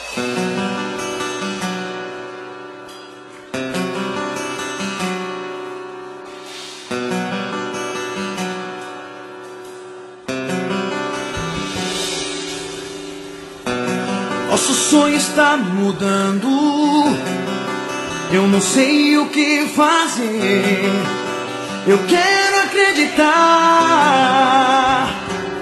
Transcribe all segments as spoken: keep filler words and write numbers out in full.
Nosso sonho está mudando, eu não sei o que fazer. Eu quero acreditar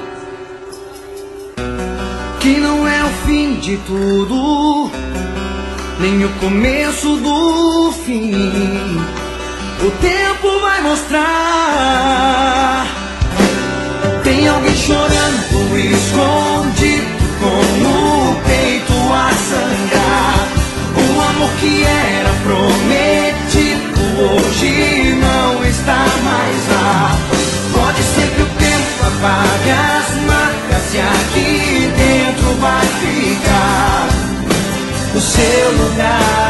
que não é o fim de tudo, nem o começo do fim. O tempo vai mostrar. Tem alguém chorando escondido, com o peito a sangrar. O amor que era prometido hoje não está mais lá. Pode ser que o tempo apague as marcas e aqui dentro vai ficar o seu lugar.